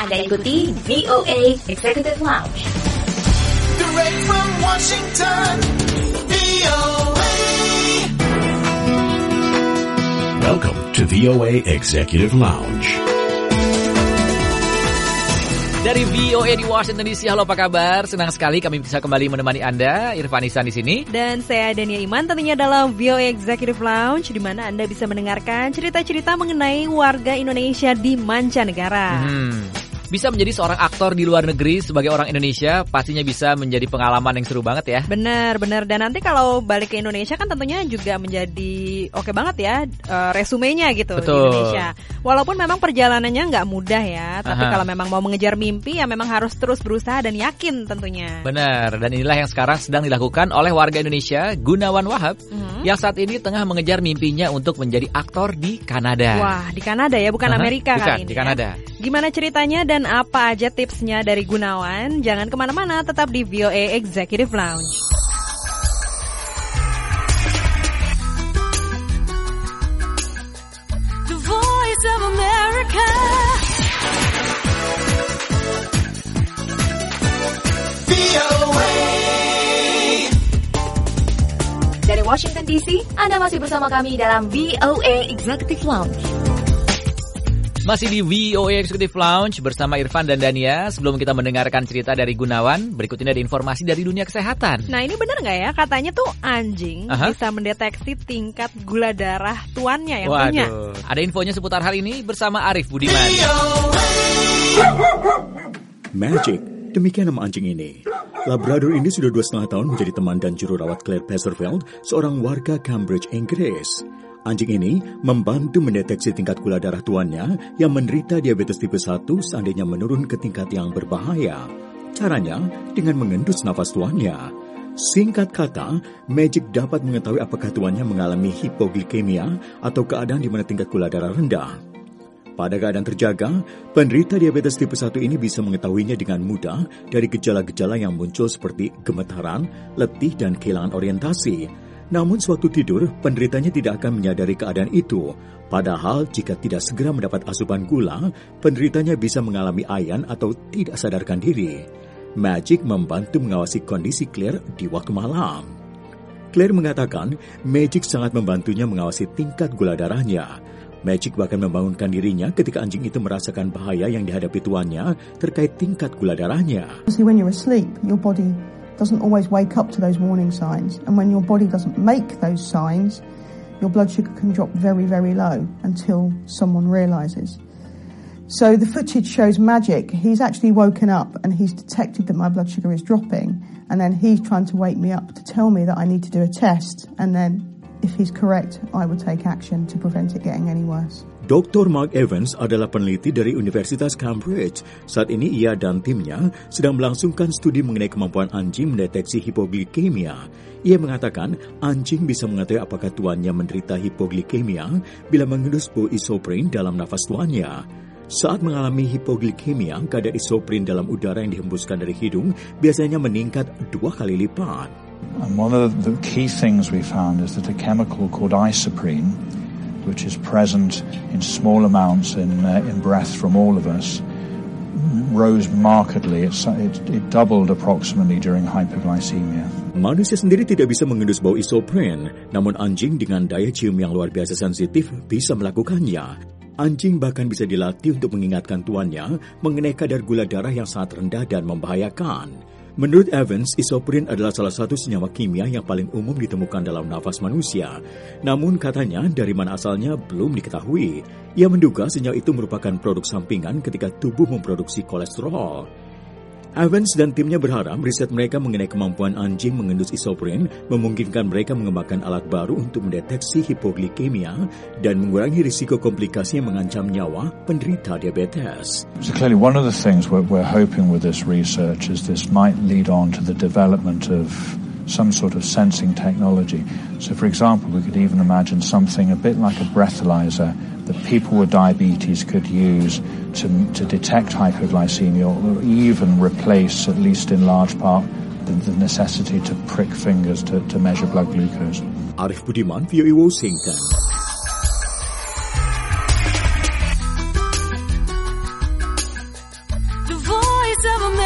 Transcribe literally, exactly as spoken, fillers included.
Anda ikuti V O A Executive Lounge. Direct from Washington, V O A. Welcome to V O A Executive Lounge. Dari V O A di Washington D C, halo apa kabar? Senang sekali kami bisa kembali menemani Anda. Irfan Ihsan di sini. Dan saya Dania Iman, tentunya dalam V O A Executive Lounge, di mana Anda bisa mendengarkan cerita-cerita mengenai warga Indonesia di mancanegara. Hmm. Bisa menjadi seorang aktor di luar negeri sebagai orang Indonesia, pastinya bisa menjadi pengalaman yang seru banget ya. Benar, benar. Dan nanti kalau balik ke Indonesia kan tentunya juga menjadi oke banget ya uh, resumenya gitu. Betul. Di Indonesia. Walaupun memang perjalanannya nggak mudah ya, tapi Aha. kalau memang mau mengejar mimpi ya memang harus terus berusaha dan yakin tentunya. Benar. Dan inilah yang sekarang sedang dilakukan oleh warga Indonesia, Gunawan Wahab, uh-huh. yang saat ini tengah mengejar mimpinya untuk menjadi aktor di Kanada. Wah, di Kanada ya, bukan uh-huh. Amerika bukan, kali ini. Di Kanada. Ya. Gimana ceritanya dan apa aja tipsnya dari Gunawan? Jangan kemana-mana, tetap di V O A Executive Lounge. The Voice of America. V O A. Dari Washington D C, Anda masih bersama kami dalam V O A Executive Lounge. Masih di V O A Executive Lounge bersama Irfan dan Dania. Sebelum kita mendengarkan cerita dari Gunawan, berikut ini ada informasi dari dunia kesehatan. Nah, ini benar nggak ya? Katanya tuh anjing Aha. bisa mendeteksi tingkat gula darah tuannya yang Waduh. punya. Ada infonya seputar hal ini bersama Arif Budiman. Magic, demikian nama anjing ini. Labrador ini sudah dua setengah tahun menjadi teman dan juru rawat Claire Passerfield, seorang warga Cambridge, Inggris. Anjing ini membantu mendeteksi tingkat gula darah tuannya yang menderita diabetes tipe satu seandainya menurun ke tingkat yang berbahaya. Caranya dengan mengendus nafas tuannya. Singkat kata, Magic dapat mengetahui apakah tuannya mengalami hipoglikemia atau keadaan di mana tingkat gula darah rendah. Pada keadaan terjaga, penderita diabetes tipe satu ini bisa mengetahuinya dengan mudah dari gejala-gejala yang muncul seperti gemetaran, letih, dan kehilangan orientasi. Namun sewaktu tidur, penderitanya tidak akan menyadari keadaan itu. Padahal jika tidak segera mendapat asupan gula, penderitanya bisa mengalami ayan atau tidak sadarkan diri. Magic membantu mengawasi kondisi Claire di waktu malam. Claire mengatakan, Magic sangat membantunya mengawasi tingkat gula darahnya. Magic bahkan membangunkan dirinya ketika anjing itu merasakan bahaya yang dihadapi tuannya terkait tingkat gula darahnya. When you're asleep, your body doesn't always wake up to those warning signs, and when your body doesn't make those signs, your blood sugar can drop very, very low until someone realizes. So the footage shows Magic. He's actually woken up and he's detected that my blood sugar is dropping, and then he's trying to wake me up to tell me that I need to do a test, and then if he's correct, I will take action to prevent it getting any worse. Doktor Mark Evans adalah peneliti dari Universitas Cambridge. Saat ini ia dan timnya sedang melangsungkan studi mengenai kemampuan anjing mendeteksi hipoglikemia. Ia mengatakan anjing bisa mengetahui apakah tuannya menderita hipoglikemia bila mengendus bau isoprin dalam nafas tuannya. Saat mengalami hipoglikemia, kadar isoprin dalam udara yang dihembuskan dari hidung biasanya meningkat dua kali lipat. And one of the key things we found is that a chemical called isoprene, which is present in small amounts in uh, in breath from all of us, rose markedly. It, it, it doubled approximately during hypoglycemia. Manusia sendiri tidak bisa mengendus bau isopren, namun anjing dengan daya cium yang luar biasa sensitif bisa melakukannya. Anjing bahkan bisa dilatih untuk mengingatkan tuannya mengenai kadar gula darah yang sangat rendah dan membahayakan. Menurut Evans, isoprin adalah salah satu senyawa kimia yang paling umum ditemukan dalam nafas manusia. Namun katanya dari mana asalnya belum diketahui. Ia menduga senyawa itu merupakan produk sampingan ketika tubuh memproduksi kolesterol. Evans dan timnya berharap riset mereka mengenai kemampuan anjing mengendus isoprin memungkinkan mereka mengembangkan alat baru untuk mendeteksi hipoglikemia dan mengurangi risiko komplikasi yang mengancam nyawa penderita diabetes. So clearly one of the things we're, we're hoping with this research is this might lead on to the development of some sort of sensing technology. So for example, we could even imagine something a bit like a breathalyzer that people with diabetes could use to, to detect hypoglycemia or even replace, at least in large part, the, the necessity to prick fingers to, to measure blood glucose. Arif Budiman, V O A Washington. Voice of